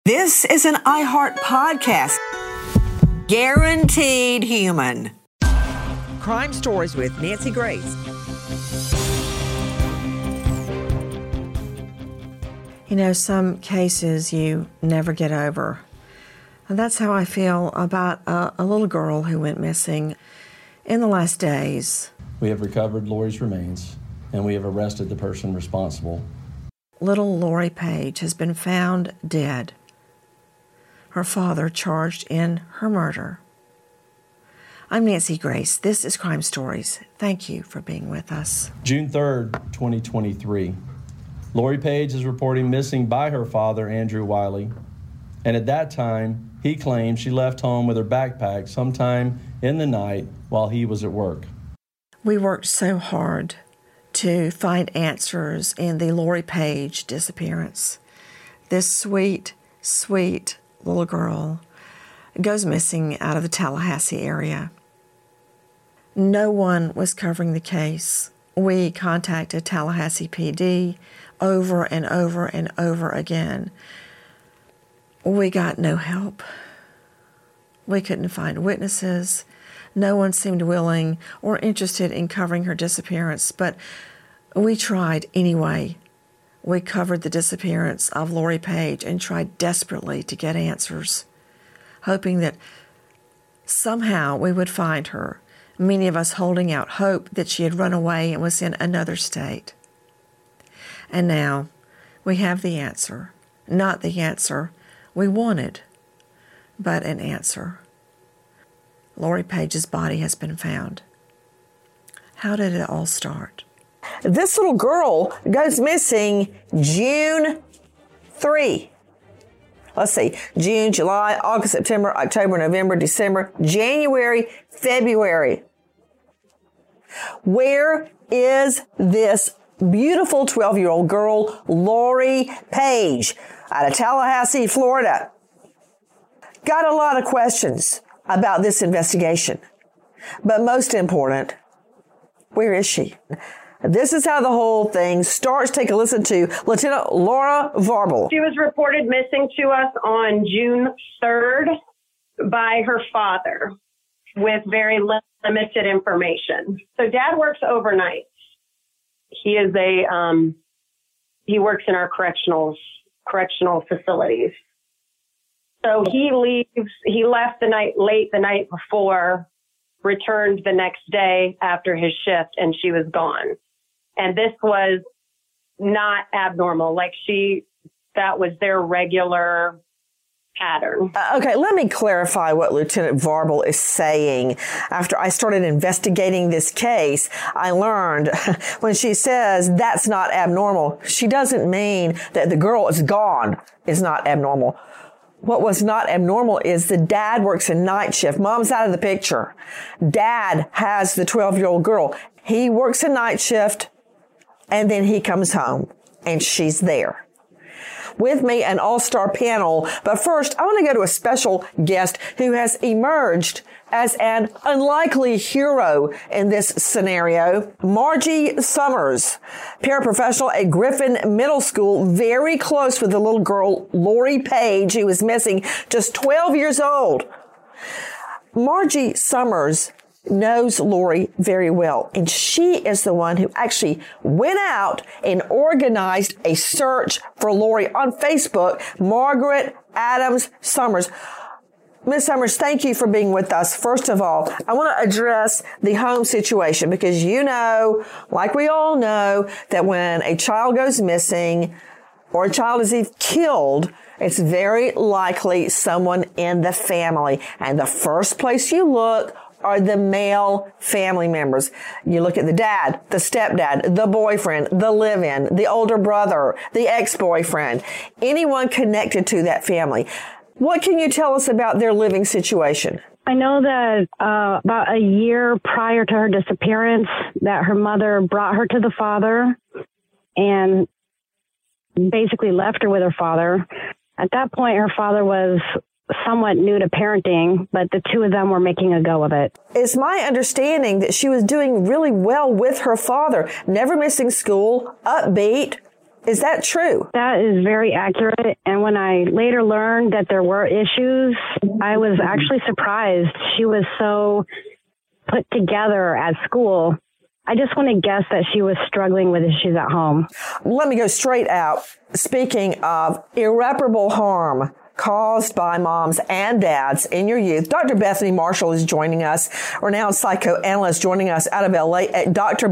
This is an iHeart podcast. Guaranteed human. Crime Stories with Nancy Grace. You know, some cases you never get over. And that's how I feel about a little girl who went missing in the last days. We have recovered Lori's remains, and we have arrested the person responsible. Little Lori Page has been found dead. Her father charged in her murder. I'm Nancy Grace. This is Crime Stories. Thank you for being with us. June 3rd, 2023. Lori Page is reporting missing by her father, Andrew Wiley. And at that time, he claimed she left home with her backpack sometime in the night while he was at work. We worked so hard to find answers in the Lori Page disappearance. This sweet, sweet little girl goes missing out of the Tallahassee area. No one was covering the case. We contacted Tallahassee PD over and over and over again. We got no help. We couldn't find witnesses. No one seemed willing or interested in covering her disappearance, but we tried anyway. We covered the disappearance of Lori Page and tried desperately to get answers, hoping that somehow we would find her, many of us holding out hope that she had run away and was in another state. And now we have the answer, not the answer we wanted, but an answer. Lori Page's body has been found. How did it all start? This little girl goes missing June 3. Let's see, June, July, August, September, October, November, December, January, February. Where is this beautiful 12-year-old girl, Lori Page, out of Tallahassee, Florida? Got a lot of questions about this investigation. But most important, where is she? This is how the whole thing starts. Take a listen to Lieutenant Laura Varble. She was reported missing to us on June 3rd by her father with very limited information. So Dad works overnight. He is he works in our correctional facilities. So he left late the night before, returned the next day after his shift, and she was gone. And this was not abnormal. That was their regular pattern. Okay, let me clarify what Lieutenant Varble is saying. After I started investigating this case, I learned when she says that's not abnormal, she doesn't mean that the girl is gone is not abnormal. What was not abnormal is the dad works a night shift. Mom's out of the picture. Dad has the 12-year-old girl. He works a night shift, and then he comes home, and she's there. With me, an all-star panel. But first, I want to go to a special guest who has emerged as an unlikely hero in this scenario. Margie Summers, paraprofessional at Griffin Middle School, very close with the little girl, Lori Page, who was missing, just 12 years old. Margie Summers knows Lori very well, and she is the one who actually went out and organized a search for Lori on Facebook. Margaret Adams Summers. Ms. Summers, thank you for being with us. First of all, I want to address the home situation because you know, like we all know, that when a child goes missing or a child is killed, it's very likely someone in the family. And the first place you look are the male family members. You look at the dad, the stepdad, the boyfriend, the live-in, the older brother, the ex-boyfriend, anyone connected to that family. What can you tell us about their living situation? I know that about a year prior to her disappearance, that her mother brought her to the father and basically left her with her father. At that point, her father was somewhat new to parenting, but the two of them were making a go of it. It's my understanding that she was doing really well with her father, never missing school, upbeat, Is that true? That is very accurate. And when I later learned that there were issues, I was actually surprised. She was so put together at school. I just want to guess that she was struggling with issues at home. Let me go straight out. Speaking of irreparable harm caused by moms and dads in your youth, Dr. Bethany Marshall is joining us, renowned psychoanalyst joining us out of LA at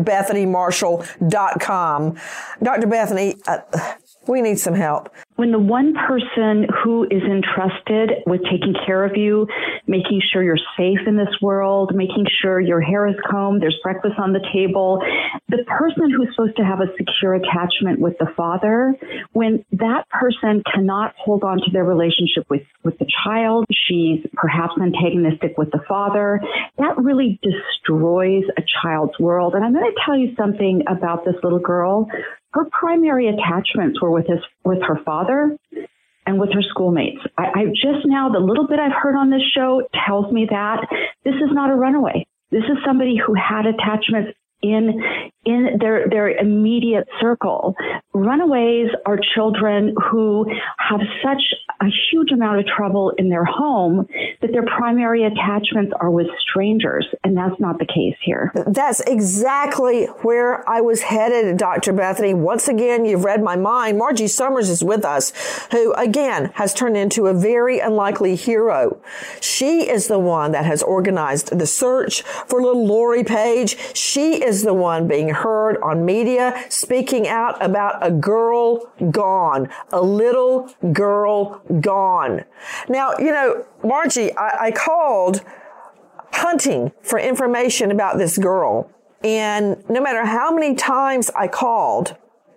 drbethanymarshall.com. Dr. Bethany, we need some help. When the one person who is entrusted with taking care of you, making sure you're safe in this world, making sure your hair is combed, there's breakfast on the table, the person who's supposed to have a secure attachment with the father, when that person cannot hold on to their relationship with the child, she's perhaps antagonistic with the father, that really destroys a child's world. And I'm going to tell you something about this little girl. Her primary attachments were with her father and with her schoolmates. I just now, the little bit I've heard on this show tells me that this is not a runaway. This is somebody who had attachments in their immediate circle. Runaways are children who have such a huge amount of trouble in their home that their primary attachments are with strangers, and that's not the case here. That's exactly where I was headed, Dr. Bethany. Once again, you've read my mind. Margie Summers is with us, who, again, has turned into a very unlikely hero. She is the one that has organized the search for little Lori Page. She is the one being heard on media speaking out about a girl gone, a little girl gone. Now, you know, Margie, I called hunting for information about this girl. And no matter how many times I called,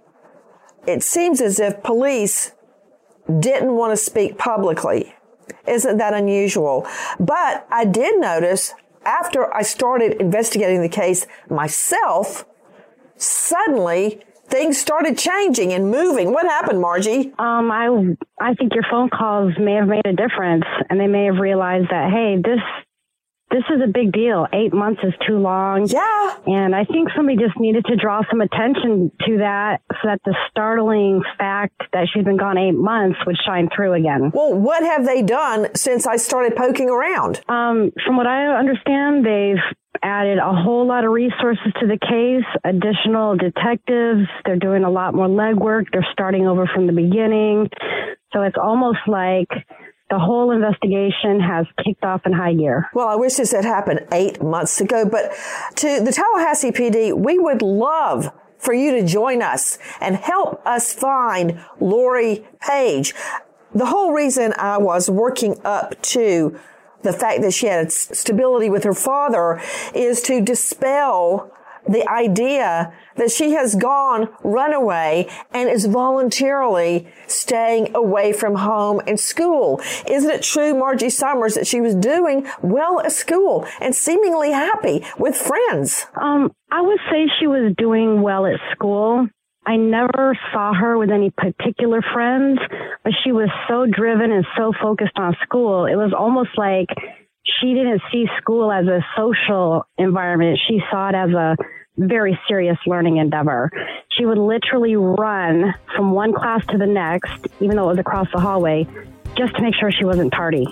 it seems as if police didn't want to speak publicly. Isn't that unusual? But I did notice after I started investigating the case myself, suddenly things started changing and moving. What happened, Margie? I think your phone calls may have made a difference, and they may have realized that, hey, this is a big deal. 8 months is too long. Yeah. And I think somebody just needed to draw some attention to that so that the startling fact that she's been gone 8 months would shine through again. Well, what have they done since I started poking around? From what I understand, they've added a whole lot of resources to the case, additional detectives. They're doing a lot more legwork. They're starting over from the beginning. So it's almost like the whole investigation has kicked off in high gear. Well, I wish this had happened 8 months ago, but to the Tallahassee PD, we would love for you to join us and help us find Lori Page. The whole reason I was working up to the fact that she had stability with her father is to dispel the idea that she has run away and is voluntarily staying away from home and school. Isn't it true, Margie Summers, that she was doing well at school and seemingly happy with friends? I would say she was doing well at school. I never saw her with any particular friends, but she was so driven and so focused on school. It was almost like she didn't see school as a social environment. She saw it as a very serious learning endeavor. She would literally run from one class to the next, even though it was across the hallway, just to make sure she wasn't tardy.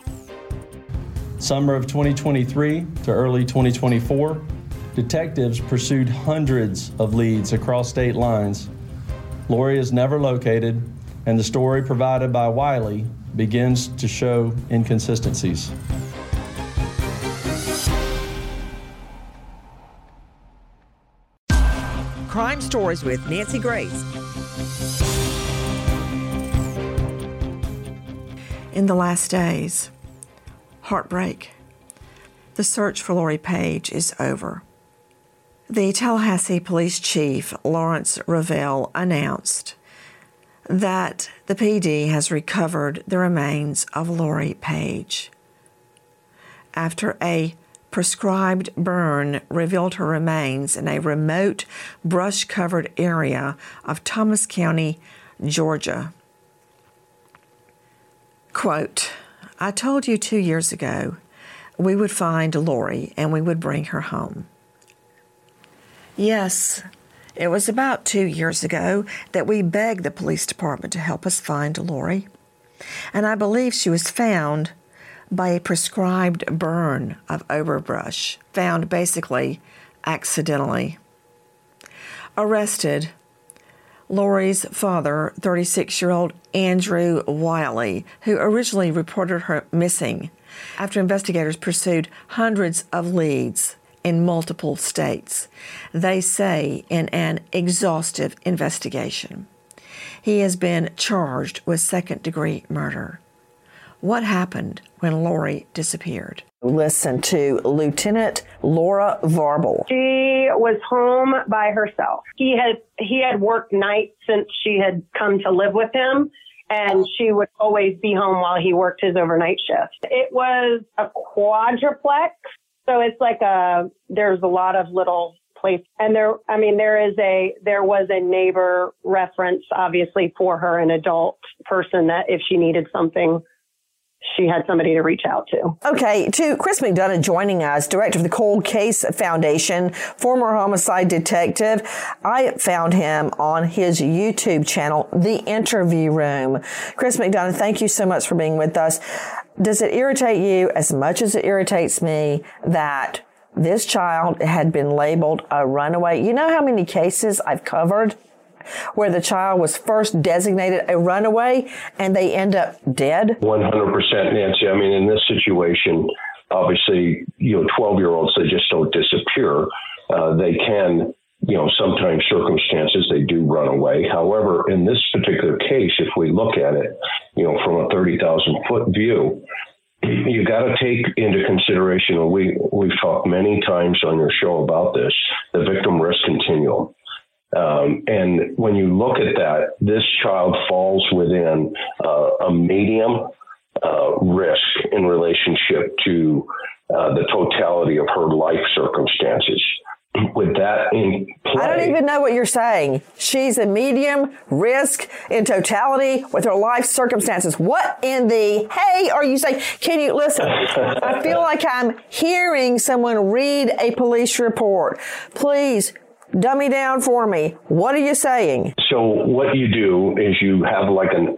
Summer of 2023 to early 2024, detectives pursued hundreds of leads across state lines. Lori is never located, and the story provided by Wiley begins to show inconsistencies. Crime Stories with Nancy Grace. In the last days, heartbreak. The search for Lori Page is over. The Tallahassee Police Chief, Lawrence Ravel, announced that the PD has recovered the remains of Lori Page. After a prescribed burn revealed her remains in a remote, brush-covered area of Thomas County, Georgia. Quote, "I told you 2 years ago we would find Lori and we would bring her home." Yes, It was about 2 years ago that we begged the police department to help us find Lori. And I believe she was found by a prescribed burn of overbrush, found basically accidentally. Arrested, Lori's father, 36-year-old Andrew Wiley, who originally reported her missing after investigators pursued hundreds of leads in multiple states, they say in an exhaustive investigation. He has been charged with second-degree murder. What happened when Lori disappeared? Listen to Lieutenant Laura Varble. She was home by herself. He had worked nights since she had come to live with him, and she would always be home while he worked his overnight shift. It was a quadruplex, so it's like there's a lot of little places. And there was a neighbor reference, obviously, for her, an adult person, that if she needed something, she had somebody to reach out to. Okay, to Chris McDonough joining us, director of the Cold Case Foundation, former homicide detective. I found him on his YouTube channel, The Interview Room. Chris McDonough, thank you so much for being with us. Does it irritate you as much as it irritates me that this child had been labeled a runaway? You know how many cases I've covered where the child was first designated a runaway and they end up dead? 100%, Nancy. I mean, in this situation, obviously, 12-year-olds, they just don't disappear. They can, sometimes circumstances, they do run away. However, in this particular case, if we look at it, from a 30,000-foot view, you got to take into consideration, and we've talked many times on your show about this, the victim risk continuum. And when you look at that, this child falls within a medium risk in relationship to the totality of her life circumstances. With that in play, I don't even know what you're saying. She's a medium risk in totality with her life circumstances. What in the hey are you saying? Can you listen? I feel like I'm hearing someone read a police report. Please dummy down for me. What are you saying? So what you do is you have like an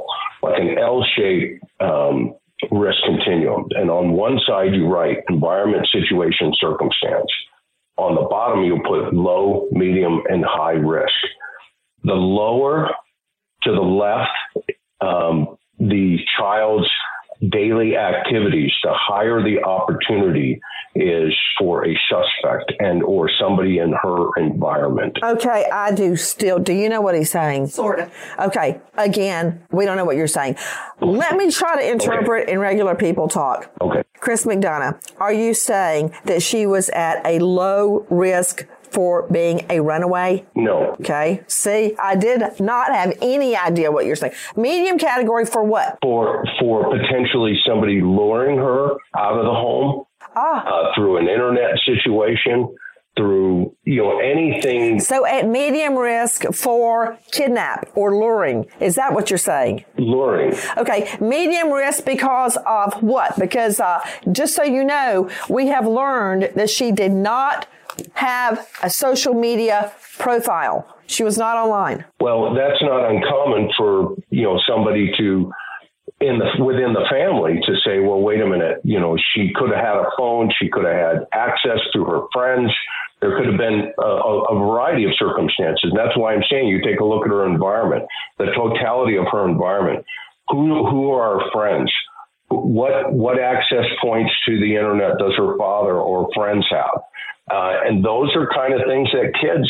L-shaped risk continuum. And on one side, you write environment, situation, circumstance. On the bottom, you put low, medium, and high risk. The lower to the left, the child's daily activities, the higher the opportunity is for a suspect and or somebody in her environment. Okay, I do still. Do you know what he's saying? Sort of. Okay, again, we don't know what you're saying. Let me try to interpret in regular people talk. Okay. Chris McDonough, are you saying that she was at a low risk for being a runaway? No. Okay. See, I did not have any idea what you're saying. Medium category for what? For potentially somebody luring her out of the home through an internet situation, through, anything. So at medium risk for kidnap or luring. Is that what you're saying? Luring. Okay. Medium risk because of what? Because just so you know, we have learned that she did not have a social media profile. She was not online. Well, that's not uncommon for, somebody to, within the family to say, well, wait a minute, she could have had a phone. She could have had access to her friends. There could have been a variety of circumstances. And that's why I'm saying you take a look at her environment, the totality of her environment. Who are her friends? What access points to the internet does her father or friends have? And those are kind of things that kids,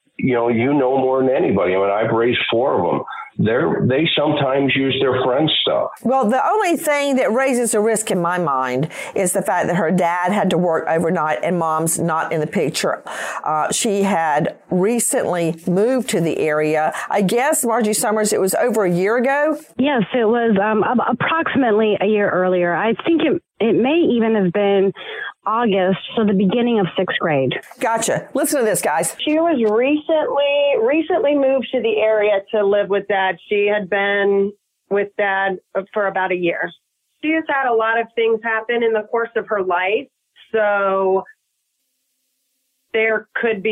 more than anybody. I mean, I've raised 4 of them. They sometimes use their friends' stuff. Well, the only thing that raises a risk in my mind is the fact that her dad had to work overnight and mom's not in the picture. She had recently moved to the area. I guess, Margie Summers, it was over a year ago? Yes, it was approximately a year earlier. I think it may even have been August, so the beginning of 6th grade. Gotcha. Listen to this, guys. She was recently moved to the area to live with Dad. She had been with Dad for about a year. She has had a lot of things happen in the course of her life, so there could be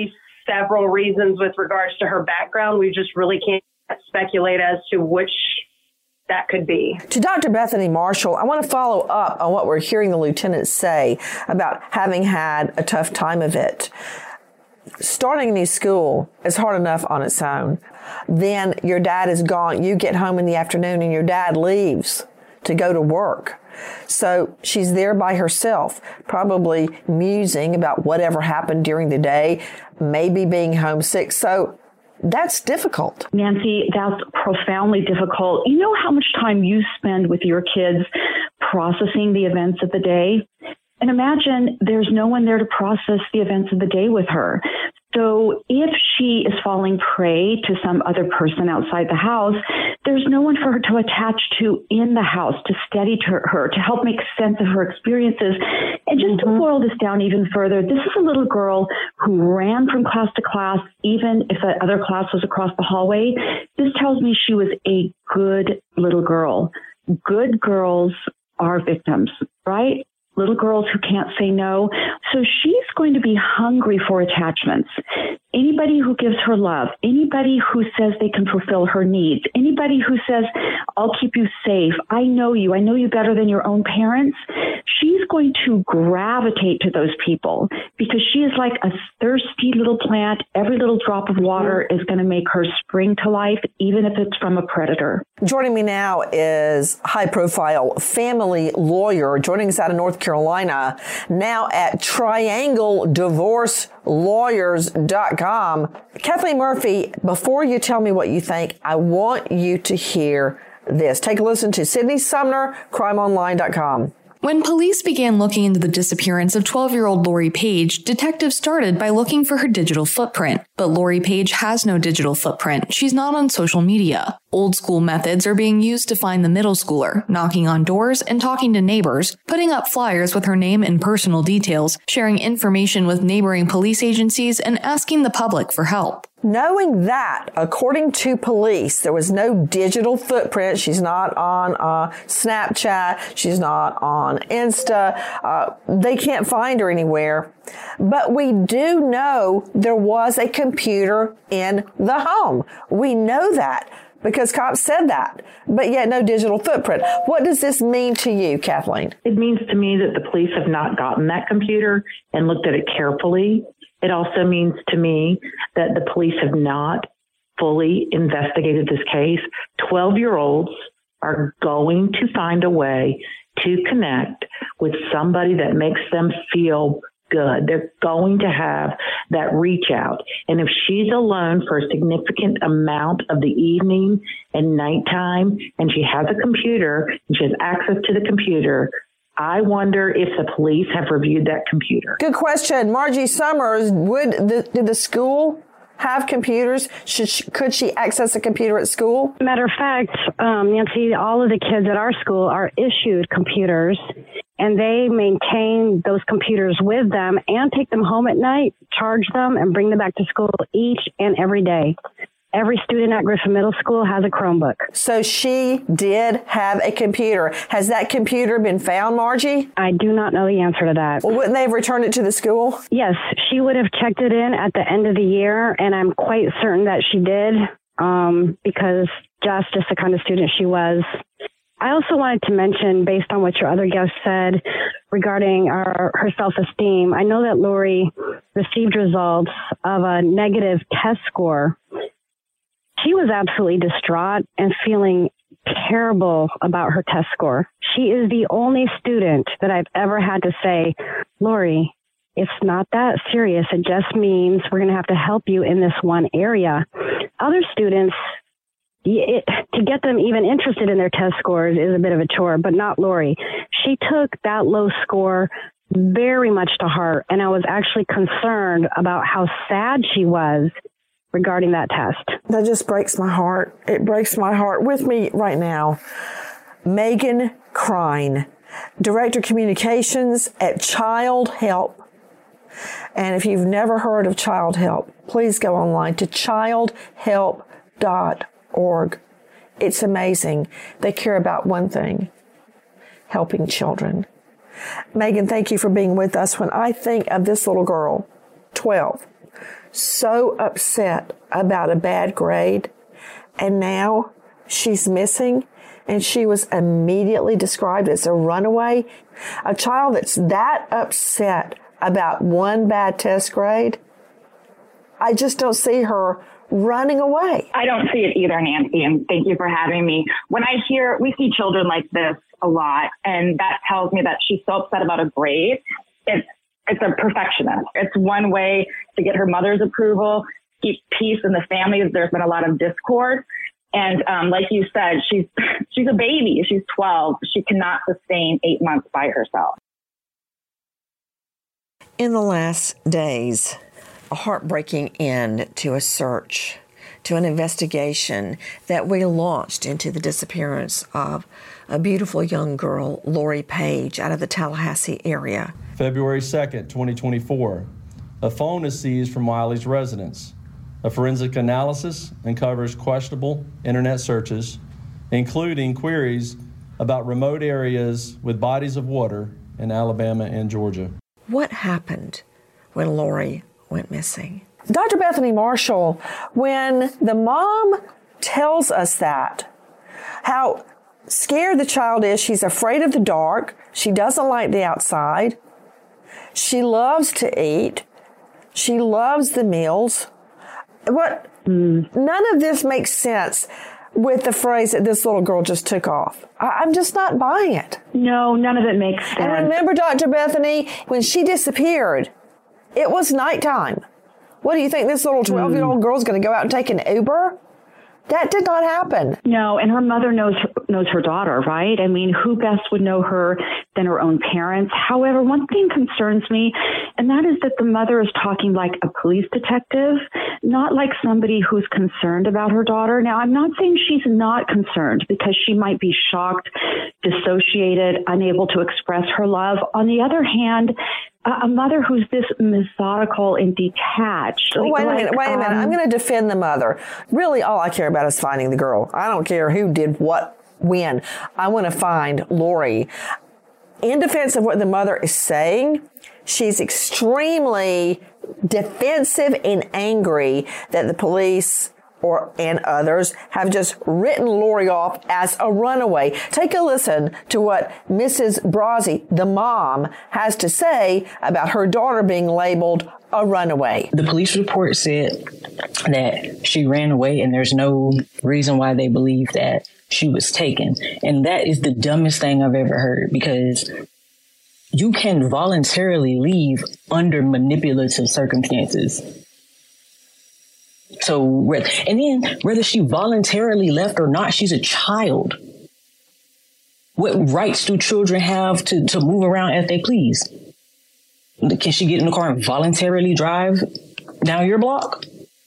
several reasons with regards to her background. We just really can't speculate as to which that could be. To Dr. Bethany Marshall, I want to follow up on what we're hearing the lieutenant say about having had a tough time of it. Starting a new school is hard enough on its own. Then your dad is gone. You get home in the afternoon and your dad leaves to go to work. So she's there by herself, probably musing about whatever happened during the day, maybe being homesick. So that's difficult. Nancy, that's profoundly difficult. You know how much time you spend with your kids processing the events of the day? And imagine there's no one there to process the events of the day with her. So if she is falling prey to some other person outside the house, there's no one for her to attach to in the house, to steady to her, to help make sense of her experiences. And just to boil this down even further, this is a little girl who ran from class to class, even if the other class was across the hallway. This tells me she was a good little girl. Good girls are victims, right? Little girls who can't say no. So she's going to be hungry for attachments. Anybody who gives her love, anybody who says they can fulfill her needs, anybody who says, I'll keep you safe, I know you better than your own parents, she's going to gravitate to those people because she is like a thirsty little plant. Every little drop of water is going to make her spring to life, even if it's from a predator. Joining me now is high-profile family lawyer, joining us out of North Carolina, now at TriangleDivorceLawyers.com. Kathleen Murphy, before you tell me what you think, I want you to hear this. Take a listen to Sydney Sumner, crimeonline.com. When police began looking into the disappearance of 12-year-old Lori Page, detectives started by looking for her digital footprint. But Lori Page has no digital footprint. She's not on social media. Old school methods are being used to find the middle schooler, knocking on doors and talking to neighbors, putting up flyers with her name and personal details, sharing information with neighboring police agencies, and asking the public for help. Knowing that, according to police, there was no digital footprint. She's not on Snapchat. She's not on Insta. They can't find her anywhere. But we do know there was a computer in the home. We know that because cops said that, but yet no digital footprint. What does this mean to you, Kathleen? It means to me that the police have not gotten that computer and looked at it carefully. It also means to me that the police have not fully investigated this case. 12-year-olds are going to find a way to connect with somebody that makes them feel good. They're going to have that reach out. And if she's alone for a significant amount of the evening and nighttime, and she has a computer and she has access to the computer, I wonder if the police have reviewed that computer. Good question. Margie Summers, did the school have computers? Could she access a computer at school? Matter of fact, Nancy, all of the kids at our school are issued computers, and they maintain those computers with them and take them home at night, charge them, and bring them back to school each and every day. Every student at Griffin Middle School has a Chromebook. So she did have a computer. Has that computer been found, Margie? I do not know the answer to that. Well, wouldn't they have returned it to the school? Yes, she would have checked it in at the end of the year, and I'm quite certain that she did because just the kind of student she was. I also wanted to mention, based on what your other guest said regarding her self-esteem, I know that Lori received results of a negative test score. She was absolutely distraught and feeling terrible about her test score. She is the only student that I've ever had to say, Lori, it's not that serious. It just means we're going to have to help you in this one area. Other students, to get them even interested in their test scores is a bit of a chore, but not Lori. She took that low score very much to heart, and I was actually concerned about how sad she was regarding that test. That just breaks my heart. It breaks my heart. With me right now, Megan Crine, Director of Communications at Child Help. And if you've never heard of Child Help, please go online to childhelp.org. It's amazing. They care about one thing, helping children. Megan, thank you for being with us. When I think of this little girl, 12, so upset about a bad grade, and now she's missing, and she was immediately described as a runaway. A child that's that upset about one bad test grade, I just don't see her running away. I don't see it either, Nancy, and thank you for having me. When we see children like this a lot, and that tells me that she's so upset about a grade. It's a perfectionist. It's one way to get her mother's approval, keep peace in the family. There's been a lot of discord. And like you said, she's a baby. She's 12. She cannot sustain 8 months by herself. In the last days, a heartbreaking end to a search, to an investigation that we launched into the disappearance of a beautiful young girl, Lori Page, out of the Tallahassee area. February 2nd, 2024, a phone is seized from Wiley's residence. A forensic analysis uncovers questionable internet searches, including queries about remote areas with bodies of water in Alabama and Georgia. What happened when Lori went missing? Dr. Bethany Marshall, when the mom tells us that, how scared the child is, she's afraid of the dark, she doesn't like the outside, she loves to eat, she loves the meals. None of this makes sense with the phrase that this little girl just took off. I'm just not buying it. No, none of it makes sense. And remember, Dr. Bethany, when she disappeared, it was nighttime. What do you think, this little 12-year-old girl's going to go out and take an Uber? That did not happen. No, and her mother knows her daughter, right? I mean, who best would know her than her own parents? However, one thing concerns me, and that is that the mother is talking like a police detective, not like somebody who's concerned about her daughter. Now, I'm not saying she's not concerned, because she might be shocked, dissociated, unable to express her love. On the other hand, a mother who's this methodical and detached. Wait a minute. I'm going to defend the mother. Really, all I care about is finding the girl. I don't care who did what, when. I want to find Lori. In defense of what the mother is saying, she's extremely defensive and angry that the police and others have just written Lori off as a runaway. Take a listen to what Mrs. Brazzi, the mom, has to say about her daughter being labeled a runaway. The police report said that she ran away, and there's no reason why they believe that she was taken. And that is the dumbest thing I've ever heard, because you can voluntarily leave under manipulative circumstances. So, and then whether she voluntarily left or not, she's a child. What rights do children have to move around as they please? Can she get in the car and voluntarily drive down your block?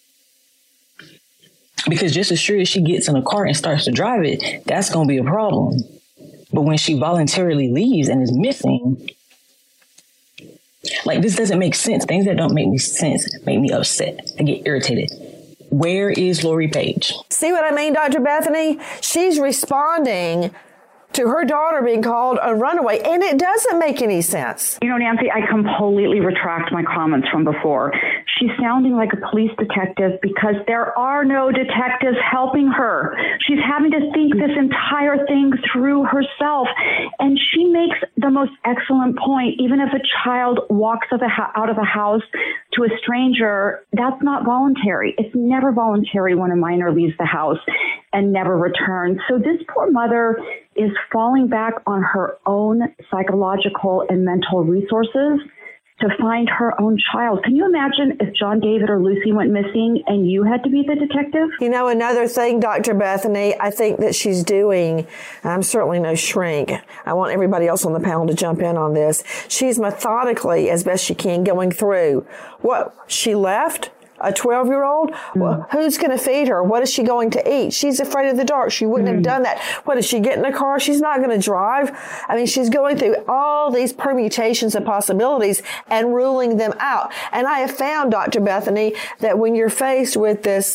Because just as sure as she gets in a car and starts to drive it, that's going to be a problem. But when she voluntarily leaves and is missing, like, this doesn't make sense. Things that don't make me sense make me upset. I get irritated. Where is Lori Page? See what I mean, Dr. Bethany? She's responding to her daughter being called a runaway, and it doesn't make any sense. You know, Nancy, I completely retract my comments from before. She's sounding like a police detective because there are no detectives helping her. She's having to think this entire thing through herself. And she makes the most excellent point. Even if a child walks out of a house to a stranger, that's not voluntary. It's never voluntary when a minor leaves the house and never returns. So this poor mother is falling back on her own psychological and mental resources to find her own child. Can you imagine if John David or Lucy went missing and you had to be the detective? You know, another thing, Dr. Bethany, I think that she's doing, I'm certainly no shrink. I want everybody else on the panel to jump in on this. She's methodically, as best she can, going through what she left. A 12-year-old? Well, who's going to feed her? What is she going to eat? She's afraid of the dark. She wouldn't have done that. What, does she get in a car? She's not going to drive. I mean, she's going through all these permutations and possibilities and ruling them out. And I have found, Dr. Bethany, that when you're faced with this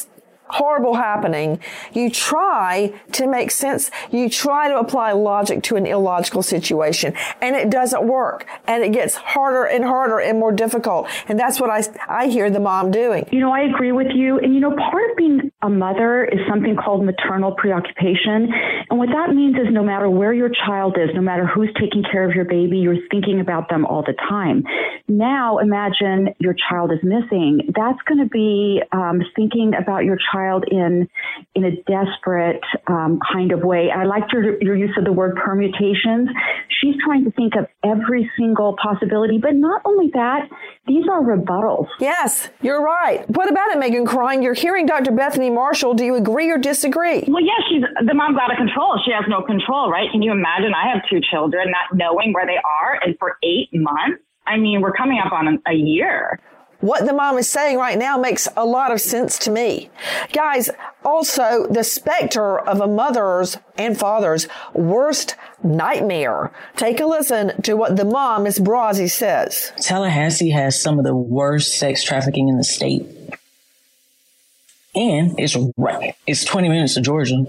horrible happening, you try to make sense. You try to apply logic to an illogical situation, and it doesn't work. And it gets harder and harder and more difficult. And that's what I hear the mom doing. You know, I agree with you. And, you know, part of being a mother is something called maternal preoccupation. And what that means is no matter where your child is, no matter who's taking care of your baby, you're thinking about them all the time. Now, imagine your child is missing. That's going to be thinking about your child in a desperate kind of way. I liked your use of the word permutations. She's trying to think of every single possibility, but not only that, these are rebuttals. Yes, you're right. What about it, Megan Crying? You're hearing Dr. Bethany Marshall. Do you agree or disagree? Well, yeah, the mom's out of control. She has no control, right? Can you imagine? I have 2 children, not knowing where they are, and for 8 months. I mean, we're coming up on a year. What the mom is saying right now makes a lot of sense to me. Guys, also the specter of a mother's and father's worst nightmare. Take a listen to what the mom, Ms. Brazzi, says. Tallahassee has some of the worst sex trafficking in the state. And it's 20 minutes to Georgia.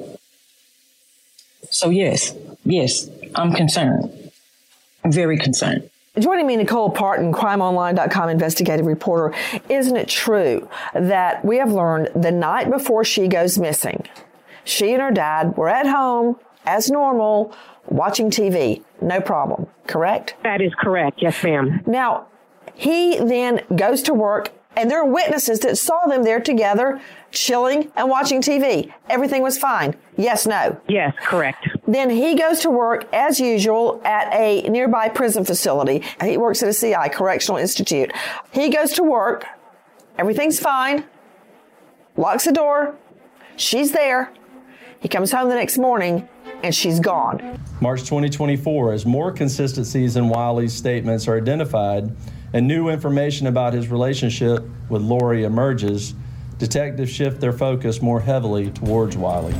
So yes, I'm concerned. I'm very concerned. Joining me, Nicole Parton, crimeonline.com investigative reporter. Isn't it true that we have learned the night before she goes missing, she and her dad were at home as normal, watching TV, no problem, correct? That is correct. Yes, ma'am. Now, he then goes to work, and there are witnesses that saw them there together, chilling and watching TV. Everything was fine. Yes, no? Yes, correct. Then he goes to work, as usual, at a nearby prison facility. He works at a CI, Correctional Institute. He goes to work. Everything's fine. Locks the door. She's there. He comes home the next morning, and she's gone. March 2024, as more consistencies in Wiley's statements are identified and new information about his relationship with Lori emerges, detectives shift their focus more heavily towards Wiley.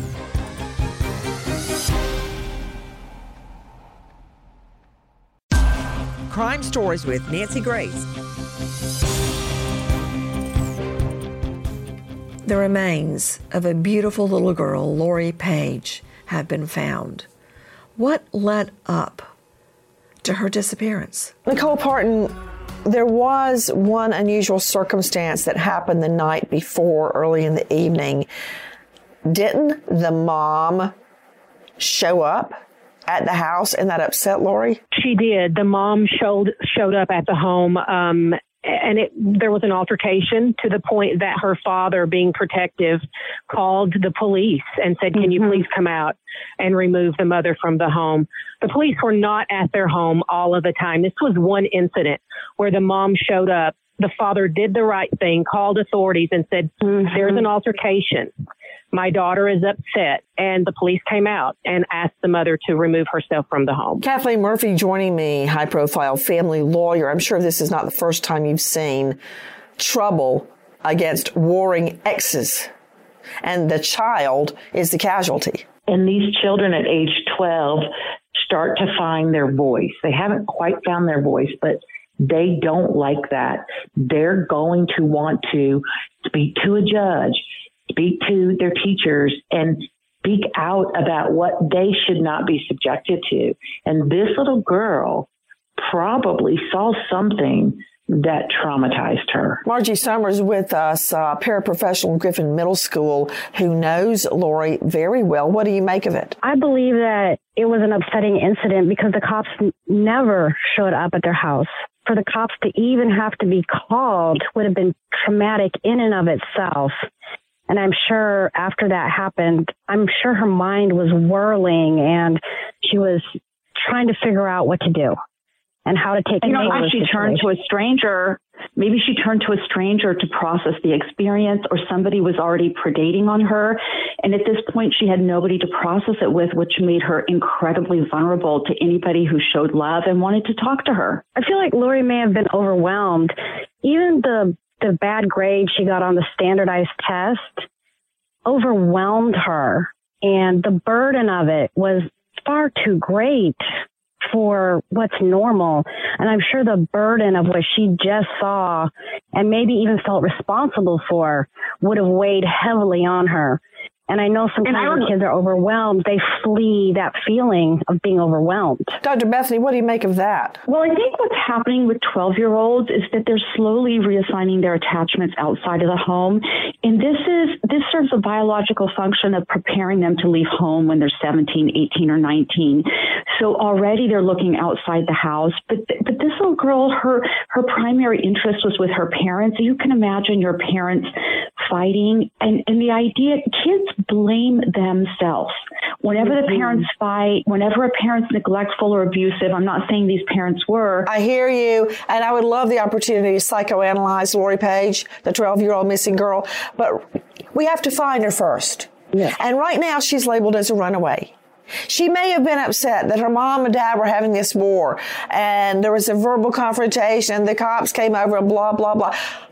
Crime Stories with Nancy Grace. The remains of a beautiful little girl, Lori Page, have been found. What led up to her disappearance? Nicole Parton, there was one unusual circumstance that happened the night before, early in the evening. Didn't the mom show up at the house and that upset Lori? She did. The mom showed up at the home, and there was an altercation to the point that her father, being protective, called the police and said, "Can you please come out and remove the mother from the home?" The police were not at their home all of the time. This was one incident where the mom showed up. The father did the right thing, called authorities and said, "There's an altercation. My daughter is upset," and the police came out and asked the mother to remove herself from the home. Kathleen Murphy joining me, high-profile family lawyer. I'm sure this is not the first time you've seen trouble against warring exes, and the child is the casualty. And these children at age 12 start to find their voice. They haven't quite found their voice, but they don't like that. They're going to want to speak to a judge, speak to their teachers, and speak out about what they should not be subjected to. And this little girl probably saw something that traumatized her. Margie Summers with us, paraprofessional in Griffin Middle School, who knows Lori very well. What do you make of it? I believe that it was an upsetting incident because the cops never showed up at their house. For the cops to even have to be called would have been traumatic in and of itself. And I'm sure after that happened, I'm sure her mind was whirling and she was trying to figure out what to do and how to take control of the situation. She turned to a stranger. Maybe she turned to a stranger to process the experience, or somebody was already predating on her. And at this point, she had nobody to process it with, which made her incredibly vulnerable to anybody who showed love and wanted to talk to her. I feel like Lori may have been overwhelmed. Even the bad grade she got on the standardized test overwhelmed her. And the burden of it was far too great for what's normal. And I'm sure the burden of what she just saw and maybe even felt responsible for would have weighed heavily on her. And I know sometimes when kids are overwhelmed, they flee that feeling of being overwhelmed. Dr. Bethany, what do you make of that? Well, I think what's happening with 12-year-olds is that they're slowly reassigning their attachments outside of the home. And this serves a biological function of preparing them to leave home when they're 17, 18, or 19. So already they're looking outside the house. But this little girl, her primary interest was with her parents. You can imagine your parents fighting. And the idea, kids blame themselves. Whenever the parents fight, whenever a parent's neglectful or abusive, I'm not saying these parents were. I hear you, and I would love the opportunity to psychoanalyze Lori Page, the 12-year-old missing girl, but we have to find her first. Yeah. And right now she's labeled as a runaway. She may have been upset that her mom and dad were having this war, and there was a verbal confrontation, and the cops came over and blah, blah, blah.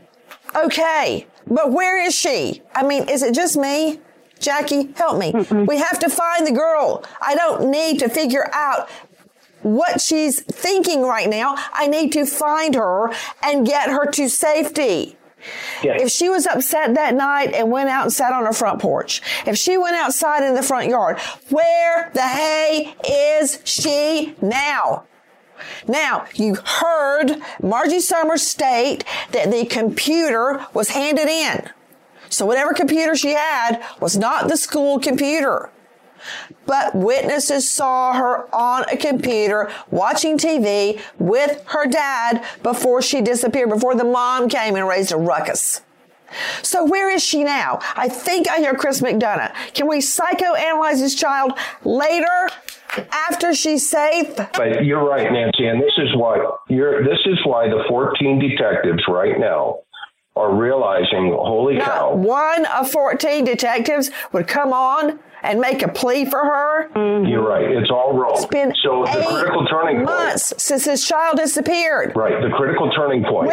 Okay, but where is she? I mean, is it just me? Jackie, help me. We have to find the girl. I don't need to figure out what she's thinking right now. I need to find her and get her to safety. Yes. If she was upset that night and went out and sat on her front porch, if she went outside in the front yard, where the hay is she now? Now, you heard Margie Summers state that the computer was handed in. So whatever computer she had was not the school computer. But witnesses saw her on a computer watching TV with her dad before she disappeared, before the mom came and raised a ruckus. So where is she now? I think I hear Chris McDonough. Can we psychoanalyze this child later, after she's safe? But you're right, Nancy, and this is why the 14 detectives right now are realizing, holy cow. One of 14 detectives would come on and make a plea for her. You're right. It's all wrong. It's been so the critical turning months since this child disappeared. Right. The critical turning point.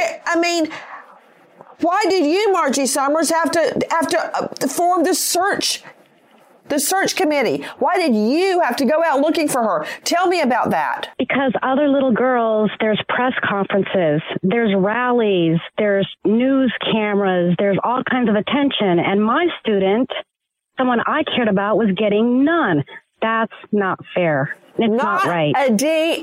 Why did you, Margie Summers, have to form the search committee? Why did you have to go out looking for her? Tell me about that. Because other little girls, there's press conferences, there's rallies, there's news cameras, there's all kinds of attention. And my student, someone I cared about, was getting none. That's not fair. It's not right. A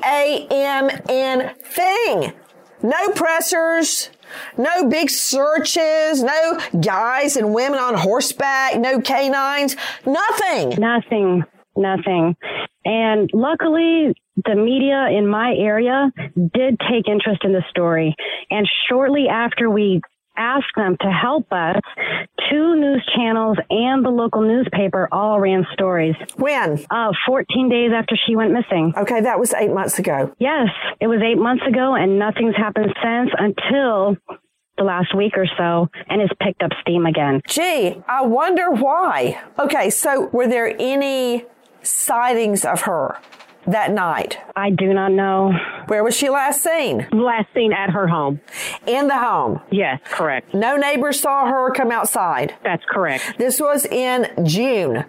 DAMN thing. No pressers. No big searches, no guys and women on horseback, no canines, nothing. Nothing. And luckily, the media in my area did take interest in the story. And shortly after we asked them to help us, 2 news channels and the local newspaper all ran stories. When? 14 days after she went missing. Okay, that was 8 months ago. Yes, it was 8 months ago, and nothing's happened since until the last week or so, and it's picked up steam again. Gee, I wonder why. Okay, so were there any sightings of her that night? I do not know. Where was she last seen? Last seen at her home. In the home? Yes, correct. No neighbors saw her come outside? That's correct. This was in June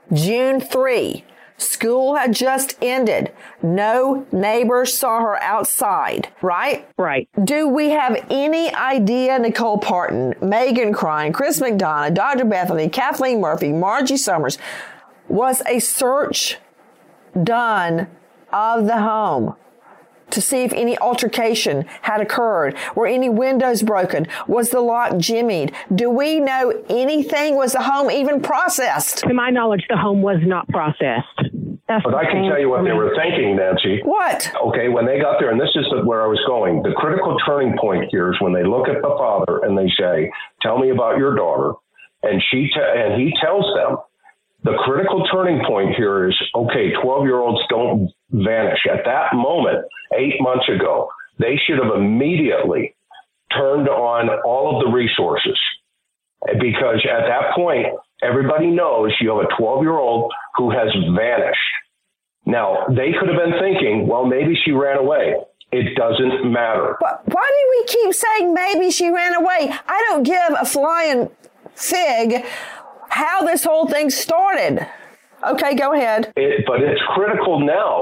3. School had just ended. No neighbors saw her outside, right? Right. Do we have any idea Nicole Parton, Megan Crine, Chris McDonough, Dr. Bethany, Kathleen Murphy, Margie Summers, was a search done of the home to see if any altercation had occurred? Were any windows broken? Was the lock jimmied? Do we know anything? Was the home even processed? To my knowledge, the home was not processed. But I can tell you what they were thinking, Nancy. What? Okay, when they got there, and this is where I was going, the critical turning point here is when they look at the father and they say, tell me about your daughter, and he tells them, the critical turning point here is, okay, 12-year-olds don't vanish. At that moment, 8 months ago, they should have immediately turned on all of the resources, because at that point, everybody knows you have a 12-year-old who has vanished. Now, they could have been thinking, well, maybe she ran away. It doesn't matter. But why do we keep saying maybe she ran away? I don't give a flying fig how this whole thing started. Okay, go ahead. But it's critical now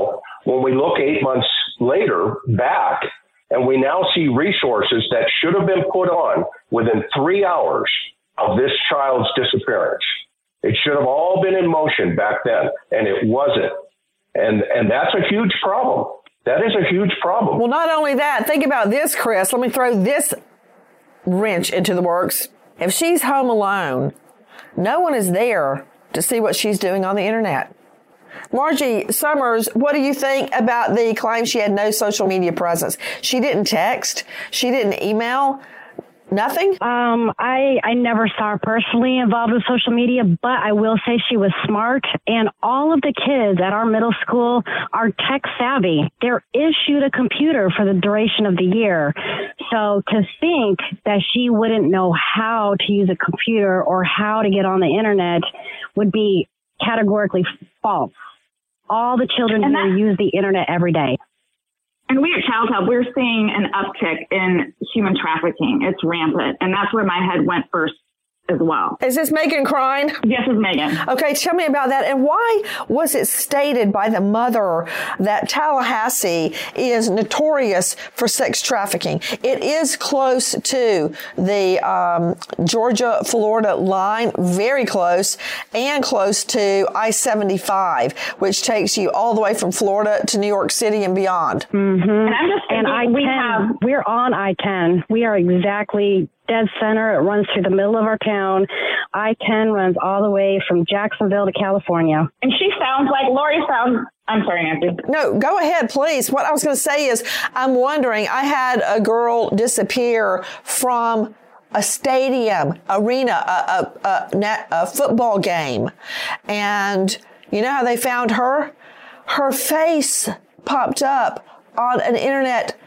when we look 8 months later back, and we now see resources that should have been put on within 3 hours of this child's disappearance. It should have all been in motion back then, and it wasn't. And that's a huge problem. That is a huge problem. Well, not only that, think about this, Chris. Let me throw this wrench into the works. If she's home alone, no one is there to see what she's doing on the internet. Margie Summers, what do you think about the claim she had no social media presence? She didn't text. She didn't email. Nothing? I never saw her personally involved with social media, but I will say she was smart. And all of the kids at our middle school are tech savvy. They're issued a computer for the duration of the year. So to think that she wouldn't know how to use a computer or how to get on the internet would be categorically false. All the children here use the internet every day. And we at Child Help, we're seeing an uptick in human trafficking. It's rampant. And that's where my head went first as well. Is this Megan crying? Yes, it's Megan. Okay, tell me about that. And why was it stated by the mother that Tallahassee is notorious for sex trafficking? It is close to the Georgia-Florida line, very close, and close to I-75, which takes you all the way from Florida to New York City and beyond. Mm-hmm. And I'm just thinking, we're on I-10. We are exactly dead center. It runs through the middle of our town. I-10 runs all the way from Jacksonville to California. And she sounds like Lori sounds. I'm sorry, Nancy. No, go ahead, please. What I was going to say is, I'm wondering, I had a girl disappear from a stadium, arena, a football game. And you know how they found her? Her face popped up on an internet,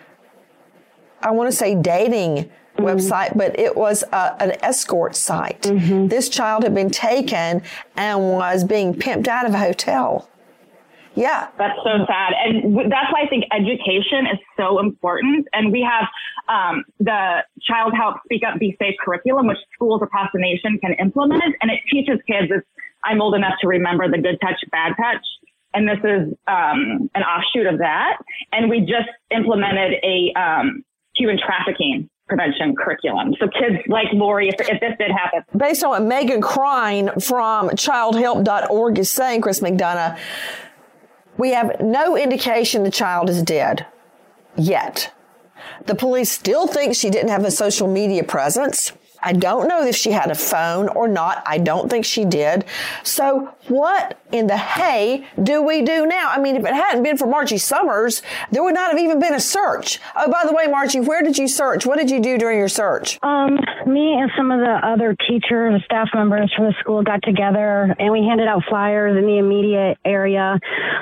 I want to say dating website, but it was an escort site. Mm-hmm. This child had been taken and was being pimped out of a hotel. Yeah. That's so sad. And that's why I think education is so important. And we have the Child Help Speak Up, Be Safe curriculum, which schools across the nation can implement. And it teaches kids, I'm old enough to remember the good touch, bad touch. And this is an offshoot of that. And we just implemented a human trafficking prevention curriculum. So kids like Lori, if this did happen. Based on what Megan Crine from childhelp.org is saying, Chris McDonough, we have no indication the child is dead yet. The police still think she didn't have a social media presence. I don't know if she had a phone or not. I don't think she did. So what in the hay do we do now? I mean, if it hadn't been for Margie Summers, there would not have even been a search. Oh, by the way, Margie, where did you search? What did you do during your search? Me and some of the other teachers and staff members from the school got together and we handed out flyers in the immediate area.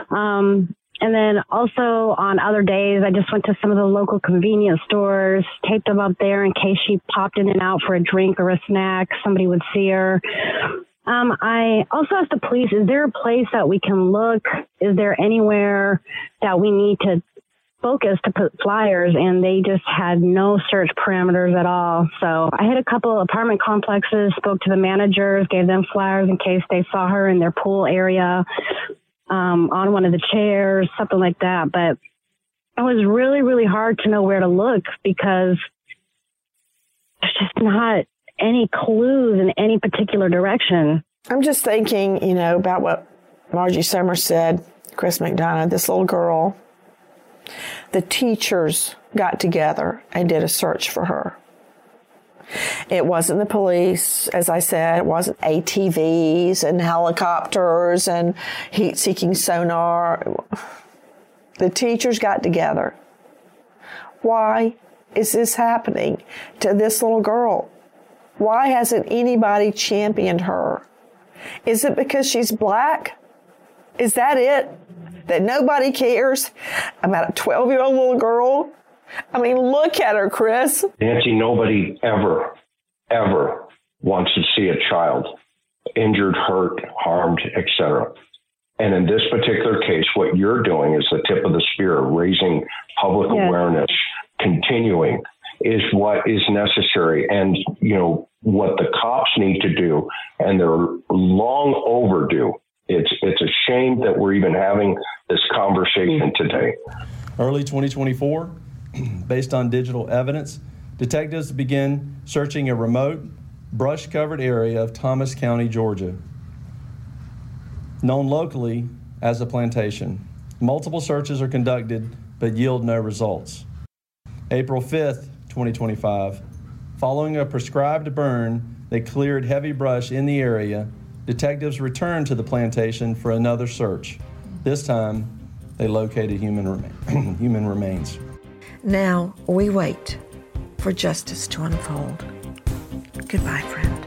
And then also on other days, I just went to some of the local convenience stores, taped them up there in case she popped in and out for a drink or a snack. Somebody would see her. I also asked the police, is there a place that we can look? Is there anywhere that we need to focus to put flyers? And they just had no search parameters at all. So I hit a couple apartment complexes, spoke to the managers, gave them flyers in case they saw her in their pool area. On one of the chairs, something like that. But it was really, really hard to know where to look because there's just not any clues in any particular direction. I'm just thinking, about what Margie Summers said, Chris McDonough, this little girl. The teachers got together and did a search for her. It wasn't the police, as I said. It wasn't ATVs and helicopters and heat-seeking sonar. The teachers got together. Why is this happening to this little girl? Why hasn't anybody championed her? Is it because she's black? Is that it? That nobody cares about a 12-year-old little girl? I mean, look at her, Chris. Nancy, nobody ever wants to see a child injured, hurt, harmed, etc. And in this particular case, what you're doing is the tip of the spear, raising public awareness, continuing is what is necessary. And, what the cops need to do, and they're long overdue, It's a shame that we're even having this conversation today. Early 2024, based on digital evidence, detectives began searching a remote, brush-covered area of Thomas County, Georgia, known locally as a plantation. Multiple searches are conducted, but yield no results. April 5th, 2025, following a prescribed burn that cleared heavy brush in the area, detectives returned to the plantation for another search. This time, they located human remains. Now we wait for justice to unfold. Goodbye, friend.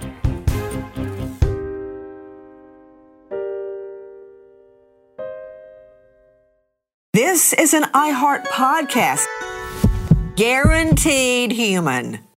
This is an iHeart podcast. Guaranteed human.